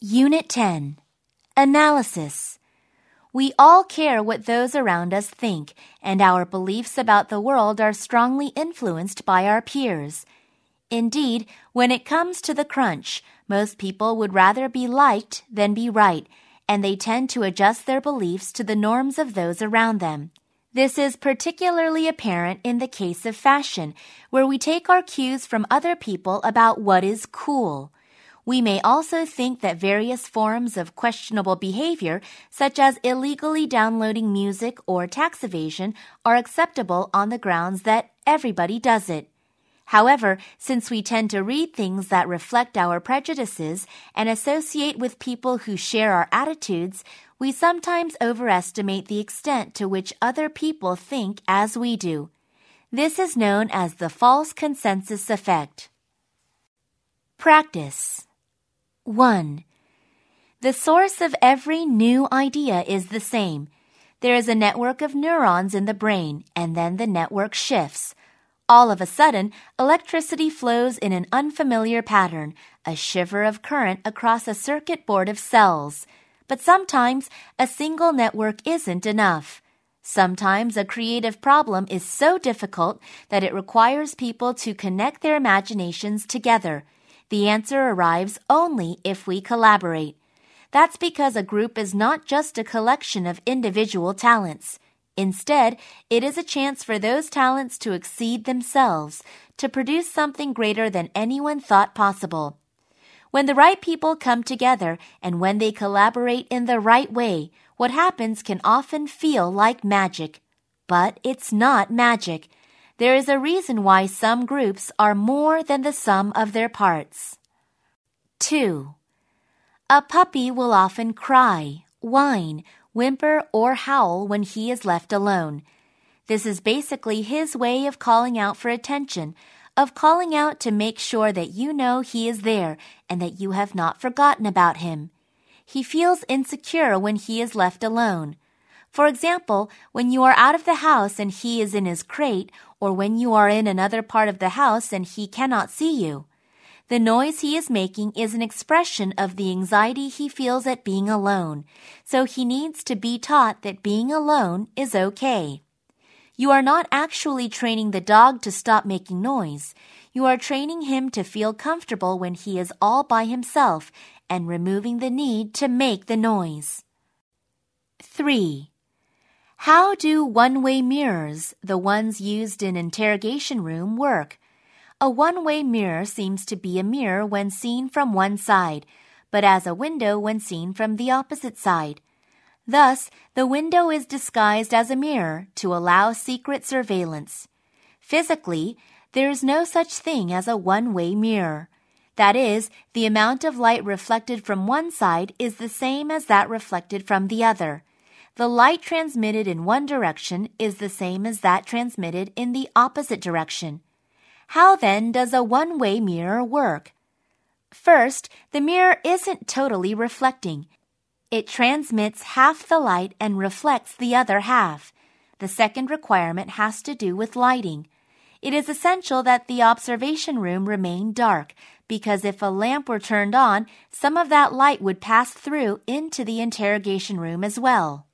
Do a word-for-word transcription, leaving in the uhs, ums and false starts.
Unit ten. Analysis. We all care what those around us think, and our beliefs about the world are strongly influenced by our peers. Indeed, when it comes to the crunch, most people would rather be liked than be right, and they tend to adjust their beliefs to the norms of those around them. This is particularly apparent in the case of fashion, where we take our cues from other people about what is cool. We may also think that various forms of questionable behavior, such as illegally downloading music or tax evasion, are acceptable on the grounds that everybody does it. However, since we tend to read things that reflect our prejudices and associate with people who share our attitudes, we sometimes overestimate the extent to which other people think as we do. This is known as the false consensus effect. Practice. one. The source of every new idea is the same. There is a network of neurons in the brain, and then the network shifts. All of a sudden, electricity flows in an unfamiliar pattern, a shiver of current across a circuit board of cells. But sometimes, a single network isn't enough. Sometimes a creative problem is so difficult that it requires people to connect their imaginations together. The answer arrives only if we collaborate. That's because a group is not just a collection of individual talents. Instead, it is a chance for those talents to exceed themselves, to produce something greater than anyone thought possible. When the right people come together and when they collaborate in the right way, what happens can often feel like magic. But it's not magic. There is a reason why some groups are more than the sum of their parts. two. A puppy will often cry, whine, whimper, or howl when he is left alone. This is basically his way of calling out for attention, of calling out to make sure that you know he is there and that you have not forgotten about him. He feels insecure when he is left alone. For example, when you are out of the house and he is in his crate, or when you are in another part of the house and he cannot see you. The noise he is making is an expression of the anxiety he feels at being alone, so he needs to be taught that being alone is okay. You are not actually training the dog to stop making noise. You are training him to feel comfortable when he is all by himself and removing the need to make the noise. three. How do one-way mirrors, the ones used in interrogation room, work? A one-way mirror seems to be a mirror when seen from one side, but as a window when seen from the opposite side. Thus, the window is disguised as a mirror to allow secret surveillance. Physically, there is no such thing as a one-way mirror. That is, the amount of light reflected from one side is the same as that reflected from the other. The light transmitted in one direction is the same as that transmitted in the opposite direction. How then does a one-way mirror work? First, the mirror isn't totally reflecting. It transmits half the light and reflects the other half. The second requirement has to do with lighting. It is essential that the observation room remain dark, because if a lamp were turned on, some of that light would pass through into the interrogation room as well.